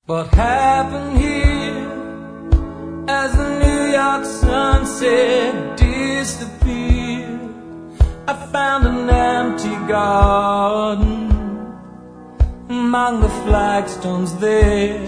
What happened here as the New York sunset disappeared? I found an empty garden among the flagstones there.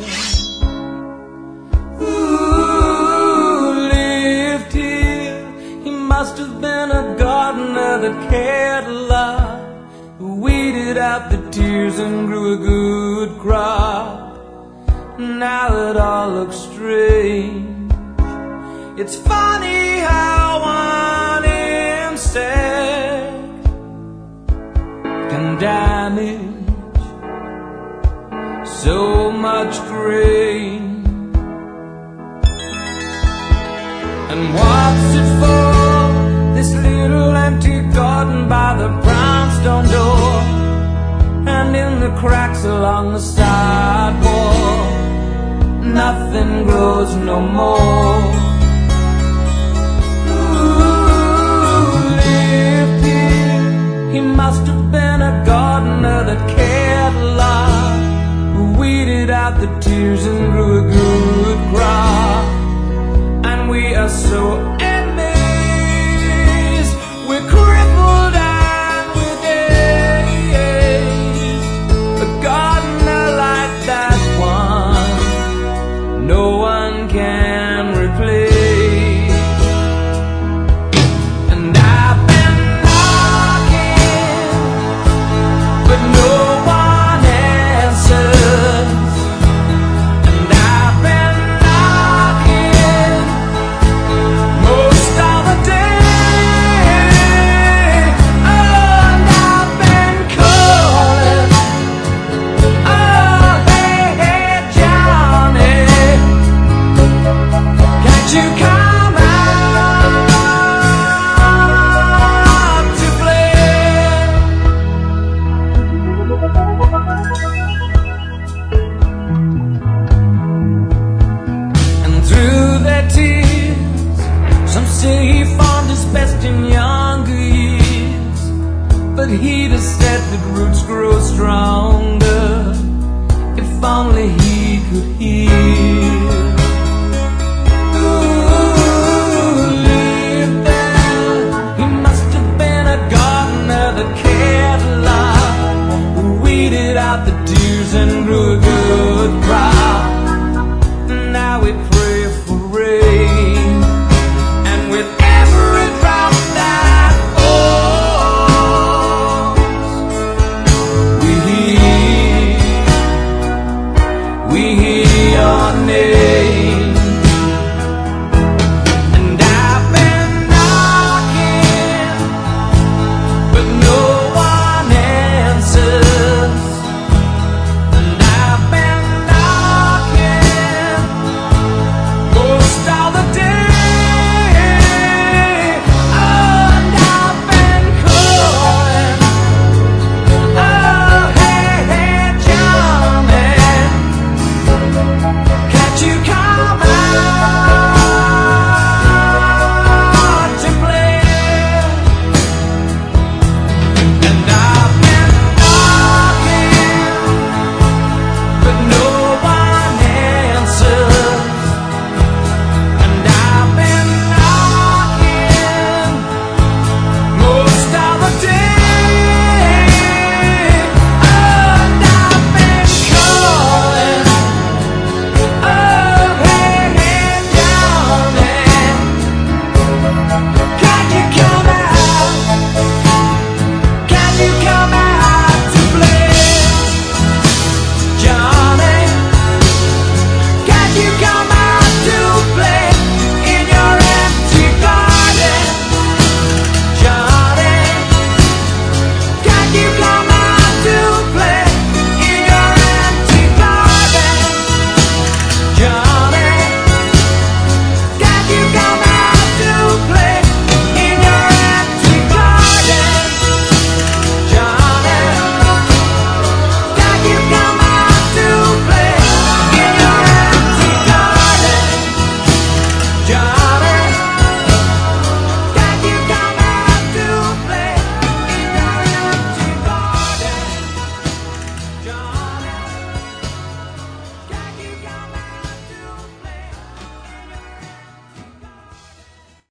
Who lived here? He must have been a gardener that cared a lot, who weeded out the tears and grew a good crop. Now it all looks strange. It's funny how one insect can damage so much grain. And what's it for, this little empty garden by the brownstone door, and in the cracks along the sidewalk nothing grows no more. Who lived here? He must have been a gardener that cared a lot, who weeded out the tears and grew a good crop. And we are so amazed, we're crippled and we're dazed. A gardener like that one, no one can replace. And I've been knocking, but no one answers. And I've been knocking most of the day. Oh, and I've been calling. Oh, hey, hey, Johnny, can't you come out to play? And through their tears, some say he formed his best in younger years, but he'd have said that roots grow stronger if only he could hear. Who lived there? He must have been a gardener that cared a lot, who weeded out the tears and grew a good crop. Now we pray for rain, and with every drop that falls, we hear your name.